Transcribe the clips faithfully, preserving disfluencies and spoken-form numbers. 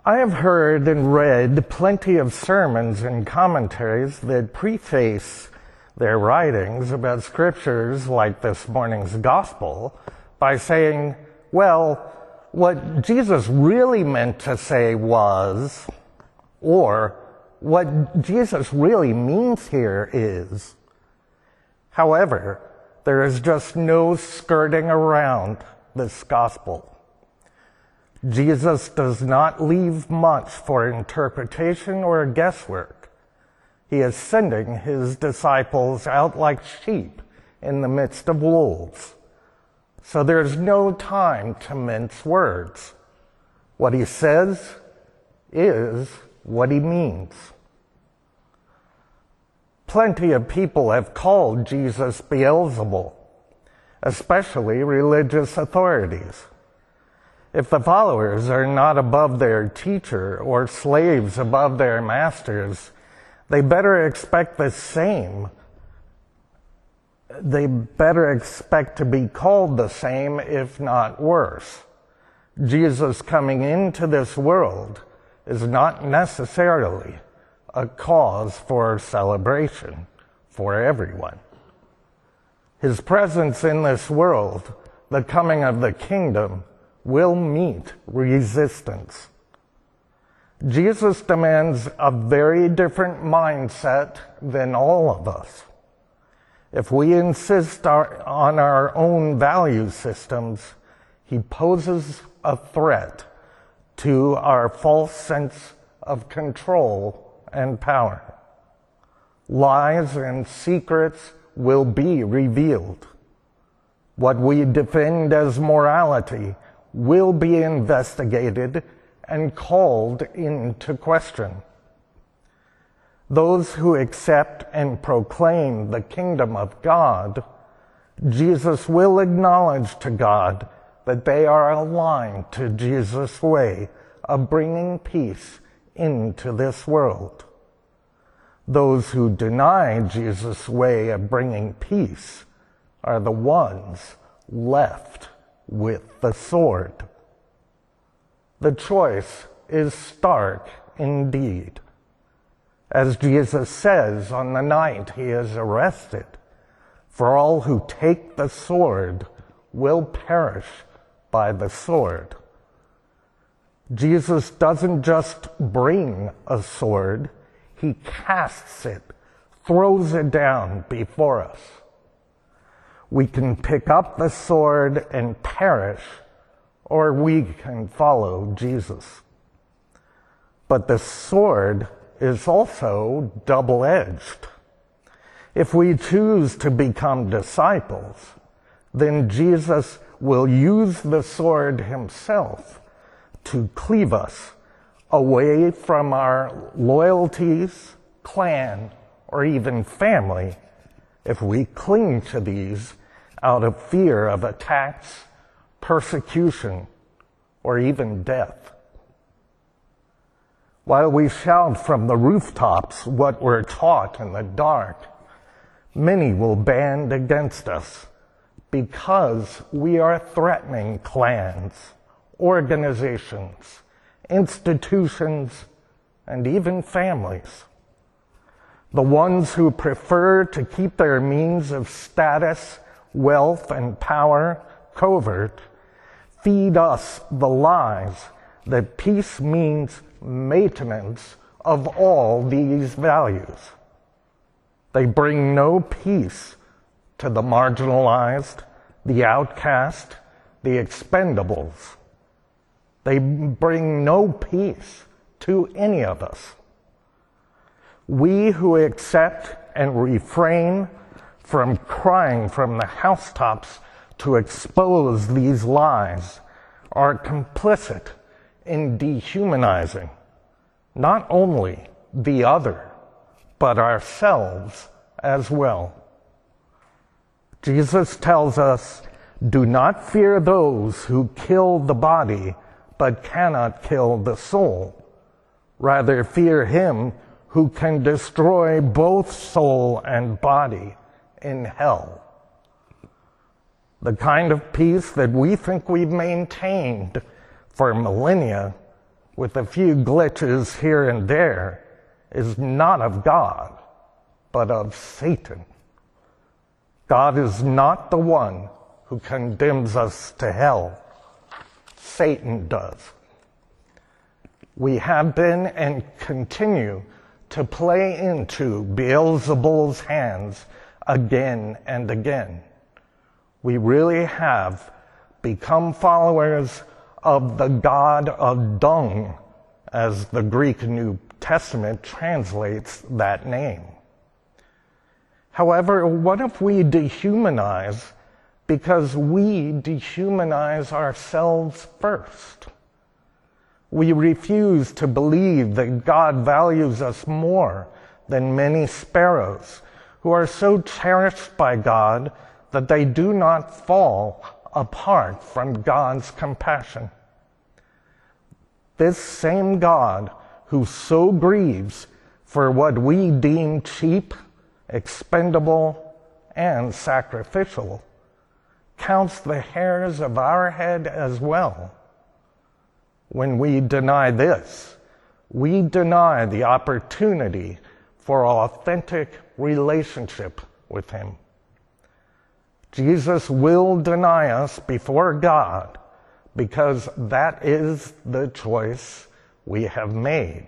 I have heard and read plenty of sermons and commentaries that preface their writings about scriptures like this morning's gospel by saying, well, what Jesus really meant to say was, or what Jesus really means here is. However, there is just no skirting around this gospel. Jesus does not leave much for interpretation or guesswork. He is sending his disciples out like sheep in the midst of wolves. So there's no time to mince words. What he says is what he means. Plenty of people have called Jesus Beelzebul, especially religious authorities. If the followers are not above their teacher or slaves above their masters, they better expect the same. They better expect to be called the same, if not worse. Jesus coming into this world is not necessarily a cause for celebration for everyone. His presence in this world, the coming of the kingdom, will meet resistance. Jesus demands a very different mindset than all of us. If we insist our, on our own value systems, he poses a threat to our false sense of control and power. Lies and secrets will be revealed. What we defend as morality will be investigated and called into question. Those who accept and proclaim the kingdom of God, Jesus will acknowledge to God that they are aligned to Jesus' way of bringing peace into this world. Those who deny Jesus' way of bringing peace are the ones left with the sword. The choice is stark indeed. As Jesus says on the night he is arrested, for all who take the sword will perish by the sword. Jesus doesn't just bring a sword, he casts it, throws it down before us. We can pick up the sword and perish, or we can follow Jesus. But the sword is also double-edged. If we choose to become disciples, then Jesus will use the sword himself to cleave us away from our loyalties, clan, or even family if we cling to these out of fear of attacks, persecution, or even death. While we shout from the rooftops what we're taught in the dark, many will band against us because we are threatening clans, organizations, institutions, and even families. The ones who prefer to keep their means of status, wealth, and power covert feed us the lies that peace means maintenance of all these values. They bring no peace to the marginalized, the outcast, the expendables. They bring no peace to any of us. We who accept and refrain from crying from the housetops to expose these lies are complicit in dehumanizing not only the other, but ourselves as well. Jesus tells us, do not fear those who kill the body, but cannot kill the soul. Rather, fear him who can destroy both soul and body in hell. The kind of peace that we think we've maintained for millennia with a few glitches here and there, is not of God, but of Satan. God is not the one who condemns us to hell. Satan does. We have been and continue to play into Beelzebul's hands again and again. We really have become followers of the god of dung, as the Greek New Testament translates that name. However, what if we dehumanize because we dehumanize ourselves first? We refuse to believe that God values us more than many sparrows who are so cherished by God that they do not fall apart from God's compassion. This same God who so grieves for what we deem cheap, expendable, and sacrificial counts the hairs of our head as well. When we deny this, we deny the opportunity for authentic relationship with Him. Jesus will deny us before God because that is the choice we have made.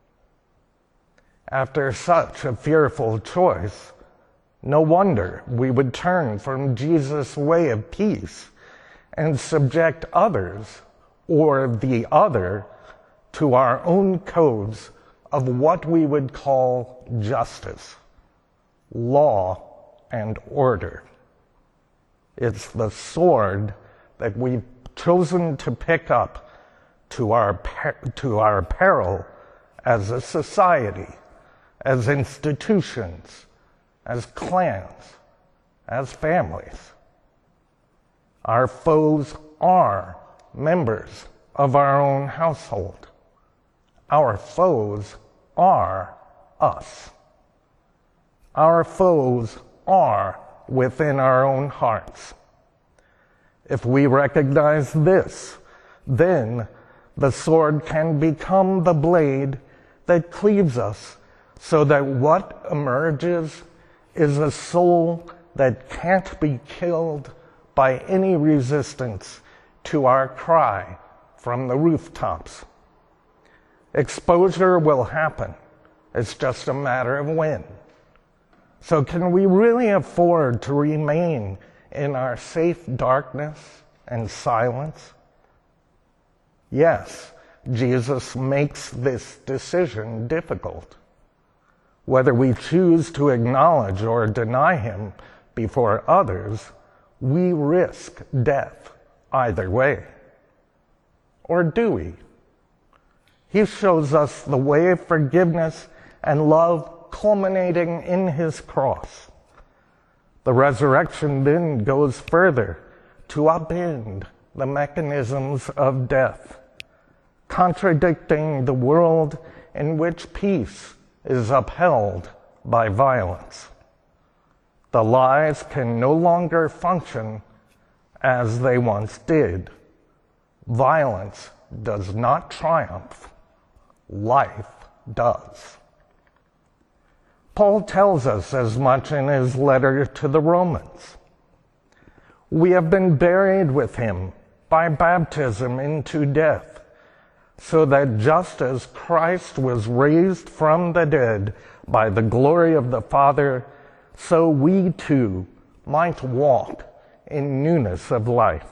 After such a fearful choice, no wonder we would turn from Jesus' way of peace and subject others or the other to our own codes of what we would call justice, law, and order. It's the sword that we've chosen to pick up to our, per- to our peril as a society, as institutions, as clans, as families. Our foes are members of our own household. Our foes are us. Our foes are within our own hearts. If we recognize this, then the sword can become the blade that cleaves us, so that what emerges is a soul that can't be killed by any resistance to our cry from the rooftops. Exposure will happen. It's just a matter of when. So can we really afford to remain in our safe darkness and silence? Yes, Jesus makes this decision difficult. Whether we choose to acknowledge or deny Him before others, we risk death either way. Or do we? He shows us the way of forgiveness and love culminating in His cross. The resurrection then goes further to upend the mechanisms of death, contradicting the world in which peace is upheld by violence. The lies can no longer function as they once did. Violence does not triumph. Life does. Paul tells us as much in his letter to the Romans. We have been buried with Him by baptism into death, so that just as Christ was raised from the dead by the glory of the Father, so we too might walk in newness of life.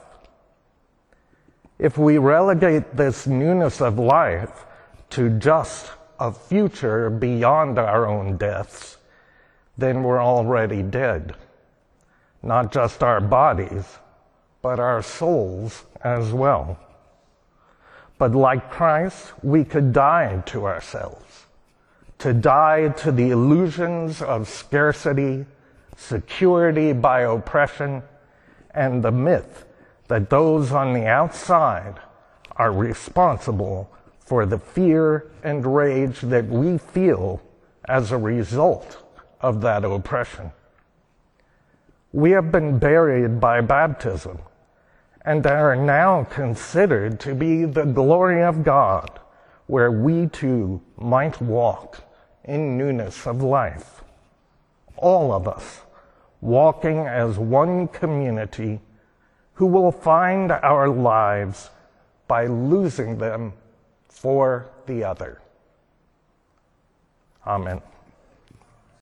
If we relegate this newness of life to just a future beyond our own deaths, then we're already dead. Not just our bodies, but our souls as well. But like Christ, we could die to ourselves, to die to the illusions of scarcity, security by oppression, and the myth that those on the outside are responsible for the fear and rage that we feel as a result of that oppression. We have been buried by baptism and are now considered to be the glory of God, where we too might walk in newness of life. All of us walking as one community who will find our lives by losing them for the other. Amen.